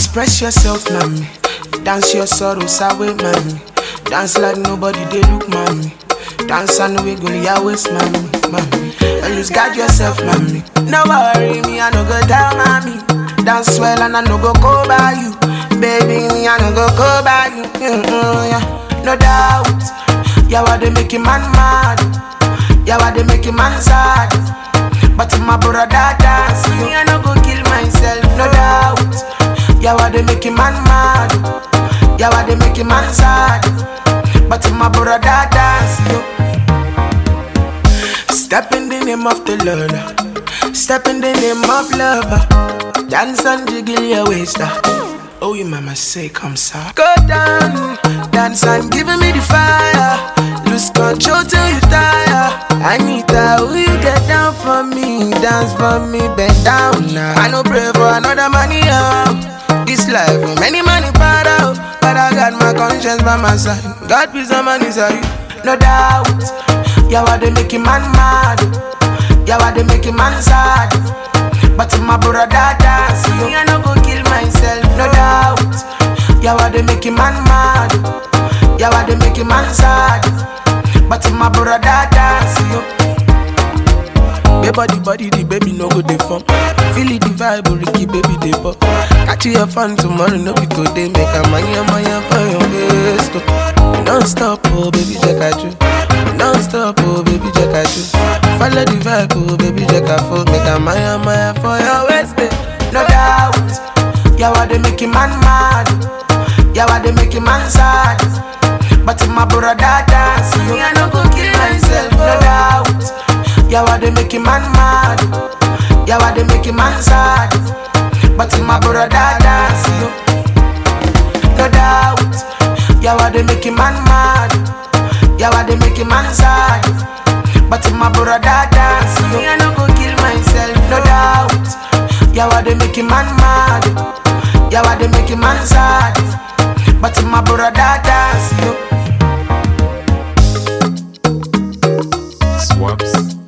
Express yourself, mommy. Dance your sorrows away, mommy. Dance like nobody, they look, mommy. Dance and wiggle your waist, mommy, mommy. Always guard yourself, mommy. No worry, me, I no go tell mommy. Dance well and I no go by you. Baby, me, I no go by you. Yeah. No doubt. Yeah, what they make man mad. Yeah, what they make man sad. But my brother dance, me, I no go kill myself, no doubt. Yeah, what they make man mad. Yeah, what they make man sad. But my brother dance, yo. Step in the name of the Lord. Step in the name of love. Dance and jiggle your waist. Oh, your mama say, come, sir. Go down, dance and give me the fire. Lose control till you tire. Anita, will you get down for me? Dance for me, bend down now. I no pray for another money out. This life, many money part out. But I got my conscience by my side. God please, the money side. No doubt. Yeah, what they make man mad. Yeah, what they make man sad. But my brother dance, me, I no go kill myself, no doubt. Yeah, what they make man mad. Yeah, what they make man sad. But my brother dance, yo. Body, the baby no go dey fun. Feel it the vibe, Ricky baby dey pop. Catch your fun tomorrow, no be today. Make a maya for your waist. Don't stop, oh baby, check out you. Don't stop, oh baby, check out you. Follow the vibe, oh baby, check out for. Make a maya for your waist. No doubt. Yeah, what they make man mad. Yeah, what they make man sad. But my brother dance, me, I no go kill myself, no doubt. Yeah, what they make man mad. Yeah, what they make man sad. But my brother dance, yo. No doubt. Yeah, what they make man mad. Yeah, what they make man sad. But my brother dance, yo. Me, I no go kill myself, no doubt. Yeah, what they make man mad. Yeah, what they make man sad. But my brother dance, yo. Swaps.